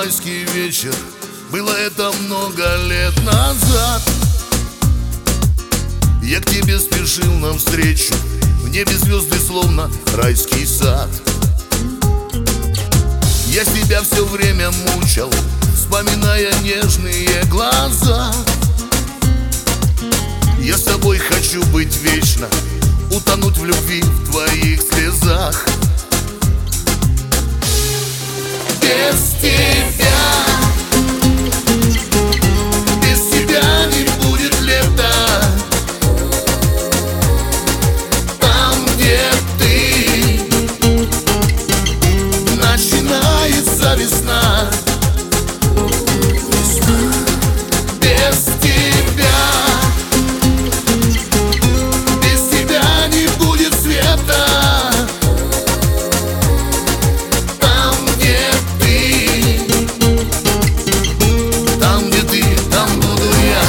майский вечер, было это много лет назад. Я к тебе спешил навстречу, в небе звезды словно райский сад. Я себя все время мучил, вспоминая нежные глаза. Я с тобой хочу быть вечно, утонуть в любви, в твоих слезах. Без тебя, без тебя не будет лета. Там, где ты, начинается весна. Без тебя, без тебя не будет света. Там, где ты, там буду я.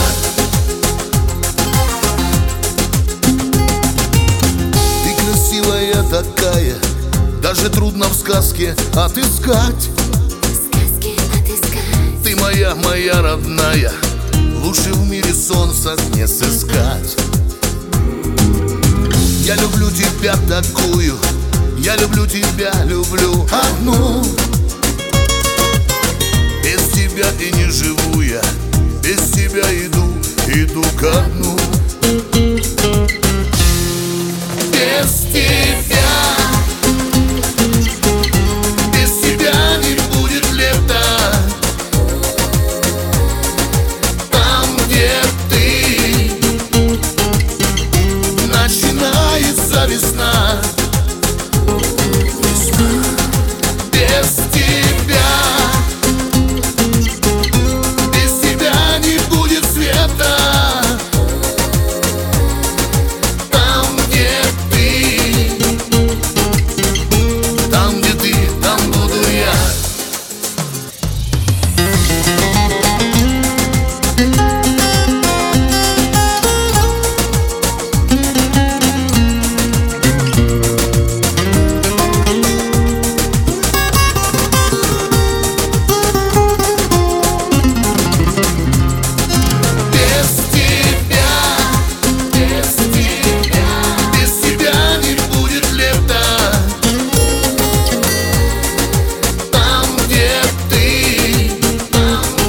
Ты красивая такая, даже трудно в сказке отыскать. Ты моя, моя родная, лучше в мире солнца не сыскать. Я люблю тебя такую, я люблю тебя, люблю одну. Без тебя и не живу я, без тебя иду ко дну. Без тебя, без тебя не будет лета. Там, где ты, начинается весна. Без тебя, без тебя не будет света. Там, где ты, там буду я.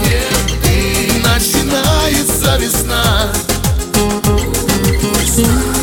Весна.